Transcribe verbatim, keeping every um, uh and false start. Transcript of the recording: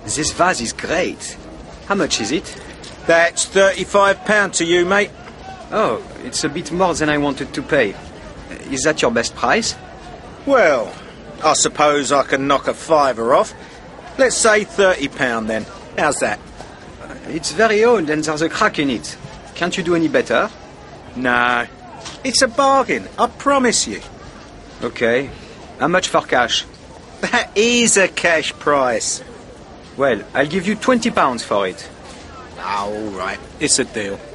This vase is great. How much is it? That's thirty-five pounds to you, mate. Oh, it's a bit more than I wanted to pay. Is that your best price? Well, I suppose I can knock a fiver off. Let's say thirty pounds then. How's that? It's very old and there's a crack in it. Can't you do any better? No. It's a bargain, I promise you. Okay. How much for cash? That is a cash price. Well, I'll give you twenty pounds for it. Oh, all right. It's a deal.